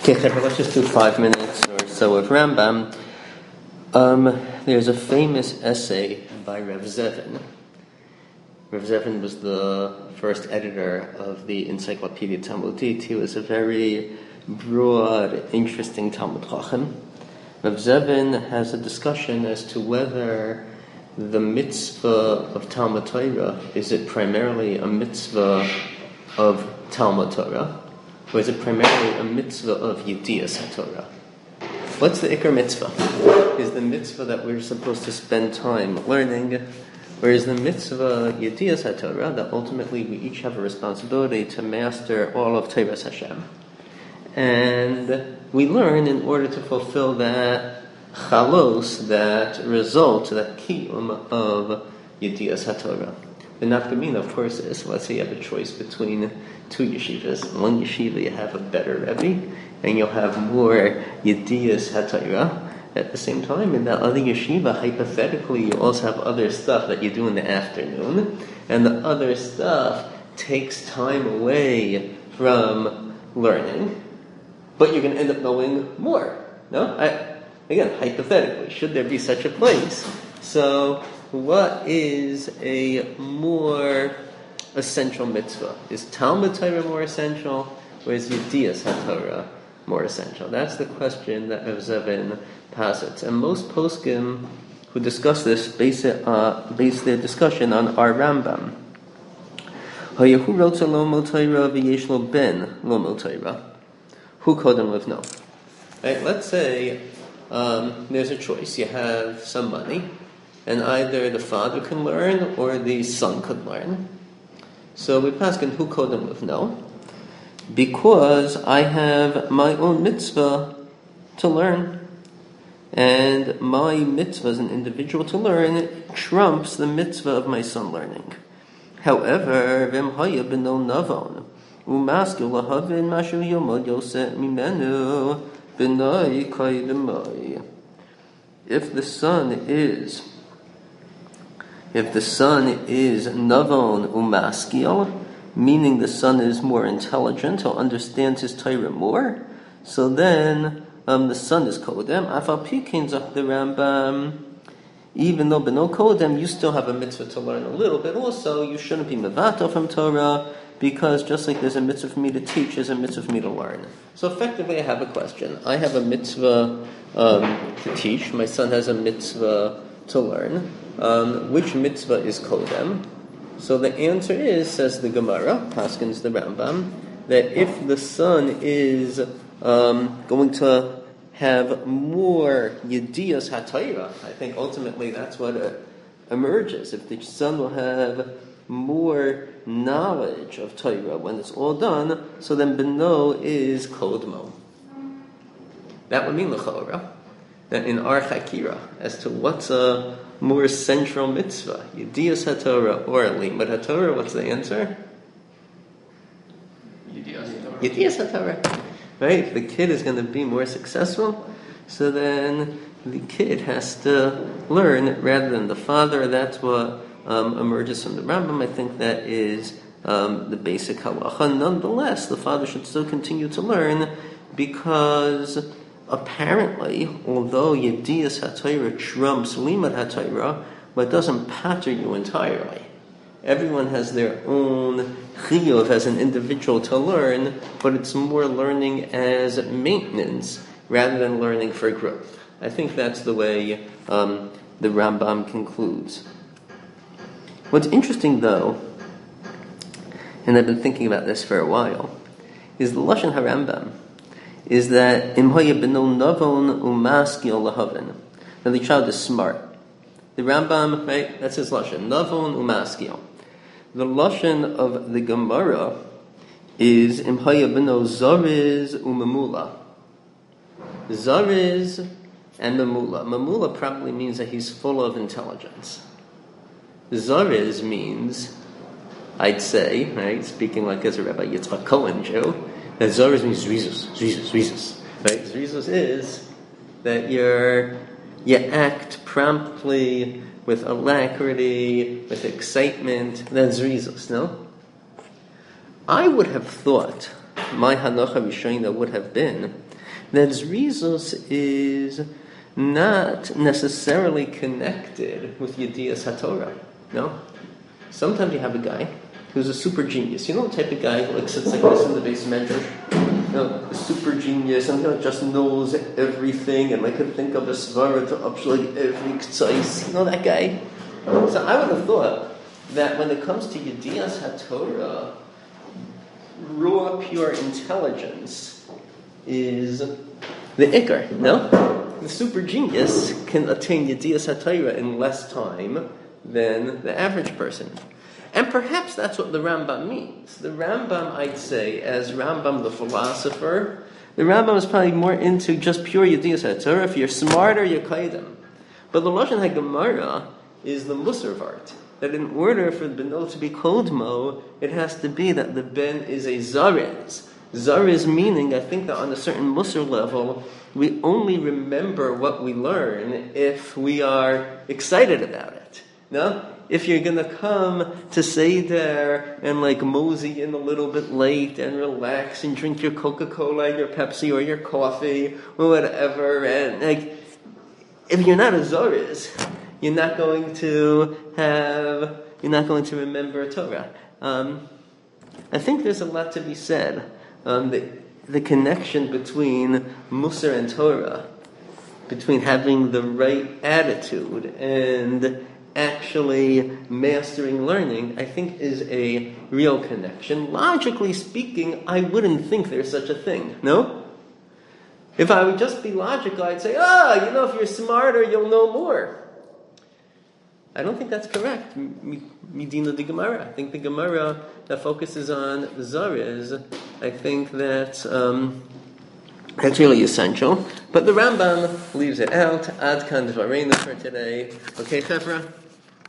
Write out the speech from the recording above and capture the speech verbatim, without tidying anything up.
Okay, let's just do five minutes or so of Rambam. Um, there's a famous essay by Rev Zevin. Rev Zevin was the first editor of the Encyclopedia Talmudit. He was a very broad, interesting Talmud Chacham. Rev Zevin has a discussion as to whether the mitzvah of Talmud Torah, is it primarily a mitzvah of Talmud Torah, or is it primarily a mitzvah of Yedias HaTorah? What's the Iker mitzvah? Is the mitzvah that we're supposed to spend time learning, or is the mitzvah Yedias HaTorah that ultimately we each have a responsibility to master all of Torah Hashem? And we learn in order to fulfill that chalos, that result, that kiyum of Yedias HaTorah. The nafkamina, of course, is, let's say you have a choice between two yeshivas. In one yeshiva you have a better Rebbe, and you'll have more Yedias HaTorah. At the same time, in that other yeshiva, hypothetically, you also have other stuff that you do in the afternoon, and the other stuff takes time away from learning, but you're going to end up knowing more. No? I, again, hypothetically, should there be such a place? So, what is a more essential mitzvah? Is Talmud Torah more essential, or is Yedias HaTorah more essential? That's the question that Rav Zevin posits. And most poskim who discuss this base, it, uh, base their discussion on our Rambam. Hayahu rotza lo mo Torah v'yesh lo ben lo mo Torah. Who kodem livno? Right? Let's say um, there's a choice. You have some money, and either the father can learn or the son could learn. So we pass in who kodem livno, because I have my own mitzvah to learn, and my mitzvah as an individual to learn trumps the mitzvah of my son learning. However, v'em haya b'no navon u'maskil lahavin mashu yomod yoseh mimenu b'nai kaidemai. If the son is If the son is navon umaskil, meaning the son is more intelligent, he'll understand his Torah more, so then um, the son is kodem. Afal pikin zok the Rambam, even though beno kodem, you still have a mitzvah to learn a little bit. Also, you shouldn't be mevato from Torah, because just like there's a mitzvah for me to teach, there's a mitzvah for me to learn. So effectively, I have a question. I have a mitzvah um, to teach. My son has a mitzvah to learn. Um, which mitzvah is kodem? So the answer is, says the Gemara, paskins the Rambam, that if the son is um, going to have more Yedias HaTorah, I think ultimately that's what uh, emerges. If the son will have more knowledge of Torah when it's all done, so then Beno is kodmo. That would mean l'chora that in our chakira as to what's a more central mitzvah, Yedias HaTorah or Limud HaTorah, what's the answer? Yedias HaTorah. Yedias HaTorah. Right? If the kid is going to be more successful, so then the kid has to learn rather than the father. That's what um, emerges from the Rambam. I think that is um, the basic halacha. Nonetheless, the father should still continue to learn, because apparently, although Yedias HaTorah trumps Limud HaTorah, but doesn't patter you entirely. Everyone has their own chiyuv as an individual to learn, but it's more learning as maintenance rather than learning for growth. I think that's the way um, the Rambam concludes. What's interesting, though, and I've been thinking about this for a while, is the Lashon HaRambam is that im haya b'no navon umaskil lahavin. Now the child is smart. The Rambam, right, that's his lashon, navon umaskil. The lashon of the Gemara is im haya b'no zariz umamula. Zariz and mamula. Mamula probably means that he's full of intelligence. Zariz means, I'd say, right, speaking like as a Rabbi Yitzchak Cohen Jew, that Zariz means Zrizus, Zrizus, Zrizus. Right? Zrizus is that you're, you act promptly, with alacrity, with excitement. That's Zrizus, no? I would have thought, my Hanocha Rishona would have been, that Zrizus is not necessarily connected with Yedias HaTorah. No? Sometimes you have a guy who's a super genius. You know the type of guy who like sits like this in the base measure? You know, a super genius and you know, just knows everything and like can think of a svara to up like every k'tzais. You know that guy? So I would have thought that when it comes to Yedias HaTorah, raw, pure intelligence is the ikar, no? The super genius can attain Yedias HaTorah in less time than the average person. And perhaps that's what the Rambam means. The Rambam, I'd say, as Rambam the philosopher, the Rambam is probably more into just pure Yedias HaTorah. If you're smarter, you're kaidem. But the Lashon HaGemara is the Musar of art. That in order for the Beno to be Kodmo, it has to be that the Ben is a Zarez. Zarez meaning, I think that on a certain Musar level, we only remember what we learn if we are excited about it. No? If you're going to come to Seder and like mosey in a little bit late and relax and drink your Coca-Cola, your Pepsi, or your coffee, or whatever, and like, if you're not a Zarez, you're not going to have, you're not going to remember Torah. Um, I think there's a lot to be said. Um, the, the connection between Musar and Torah, between having the right attitude and actually mastering learning, I think is a real connection. Logically speaking, I wouldn't think there's such a thing, no? If I would just be logical, I'd say, ah, you know, if you're smarter, you'll know more. I don't think that's correct. Medina the Gemara. I think the Gemara that focuses on Zarez, I think that um, that's really essential. But the Rambam leaves it out. Ad kan dvareinu for today. Okay, Chevra?